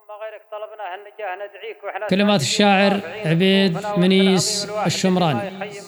كلمات الشاعر عبيد منيس الشمراني.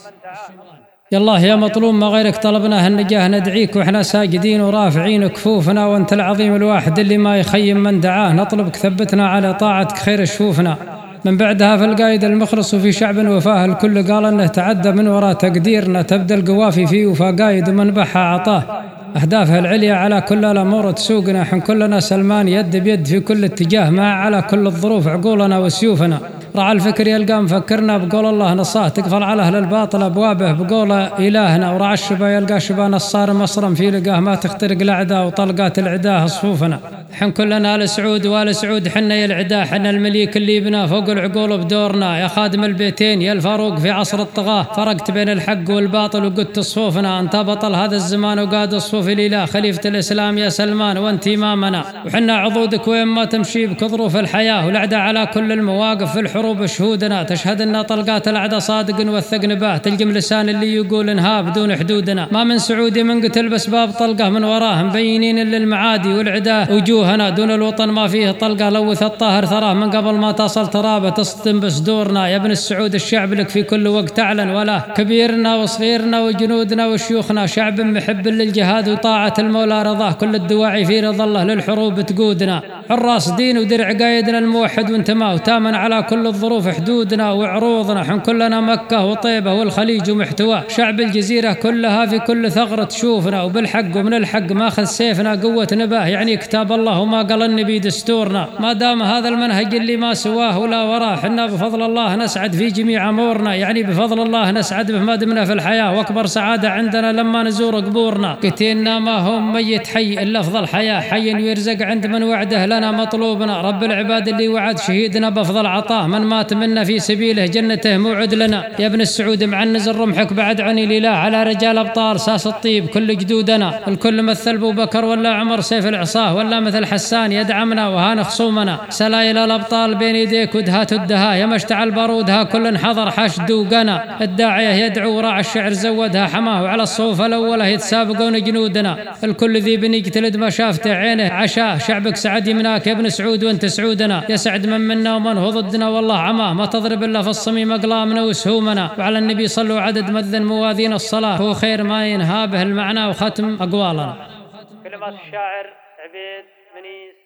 يالله يا مطلوب ما غيرك طلبنا هالنجاه ندعيك واحنا ساجدين ورافعين كفوفنا، وانت العظيم الواحد اللي ما يخيم من دعاه، نطلبك ثبتنا على طاعتك خير شفوفنا. من بعدها في القايد المخلص وفي شعب وفاه، الكل قال انه تعدى من وراء تقديرنا، تبدا القوافي فيه وفا قايد ومن بحها عطاه، أهدافها العليا على كل الأمور تسوقنا، حن كلنا سلمان يد بيد في كل اتجاه، مع على كل الظروف عقولنا وسيوفنا. رعى الفكر يلقى مفكرنا بقول الله نصاه، تقفل على أهل الباطل أبوابه بقول إلهنا، ورعى الشبا يلقى شبا نصار مصرا في لقاه، ما تخترق الأعداء وطلقات العداء صفوفنا. حن كلنا آل سعود وآل سعود حنا يا العداء، حنا المليك اللي بنا فوق العقول بدورنا، يا خادم البيتين يا الفاروق في عصر الطغاة، فرقت بين الحق والباطل وقدت صفوفنا، أنت بطل هذا الزمان وقاد صفوف الإله، خليفة الإسلام يا سلمان وانت إمامنا، وحنا عضودك وين ما تمشي بك ظروف الحياة، والأعداء على كل المواقف في الحروب شهودنا، تشهد أن طلقات الأعداء صادق وثقن به، تلقم لسان اللي يقول انها بدون حدودنا، ما من سعودي من قتل بس باب طلقه من وراه، مبينين للمعادي والعداء وجوهنا، دون الوطن ما فيه طلقه لوث الطاهر ثراه، من قبل ما تصل ترابه تصطم بصدورنا، يا ابن السعود الشعب لك في كل وقت تعلن ولا، كبيرنا وصغيرنا وجنودنا وشيوخنا، شعب محب للجهاد وطاعة المولى رضاه، كل الدواعي في رضا الله للحروب تقودنا، حراس دين ودرع قايدنا الموحد وانتماه، وتامن على كل الظروف حدودنا وعروضنا، حن كلنا مكة وطيبة والخليج ومحتواه، شعب الجزيرة كلها في كل ثغرة تشوفنا، وبالحق ومن الحق ماخذ سيفنا قوة نباه، يعني كتاب الله وما قال النبي دستورنا، ما دام هذا المنهج اللي ما سواه ولا وراه، حنا بفضل الله نسعد في جميع أمورنا، يعني بفضل الله نسعد بما دمنا في الحياة، وأكبر سعادة عندنا لما نزور قبورنا، قتلنا ما هم ميت حي إلا أفضل حياة، حي ويرزق عند من وعده لنا مطلوبنا، رب العباد اللي وعد شهيدنا بأفضل عطاه، من مات منا في سبيله جنته موعد لنا، يا ابن السعود معنز رمحك بعد عني الإله، على رجال أبطال ساس الطيب كل جدودنا، الكل مثل أبو بكر ولا عمر سيف العصاه، ولا مثل حسان يدعمنا وهان خصومنا، سلايل الأبطال بين يديك ودهات الدها، يا مشتعل بارودها كل حضر حشد وقنا، الداعية يدعو وراع الشعر زودها حماه، وعلى الصوف الأولى يتسابقون جنودنا، الكل ذي بني يجتلد ما شافته عينه عشاه، شعبك سعد يمناك يا ابن سعود وانت سعودنا، يسعد من منا ومن هو ضدنا والله عماه، ما تضرب إلا في الصميم أقلامنا وسهومنا، وعلى النبي صلوا عدد مذن موازين الصلاة، هو خير ما ينهى به المعنى وختم أقوالنا. كلمات الشاعر عبيد منيس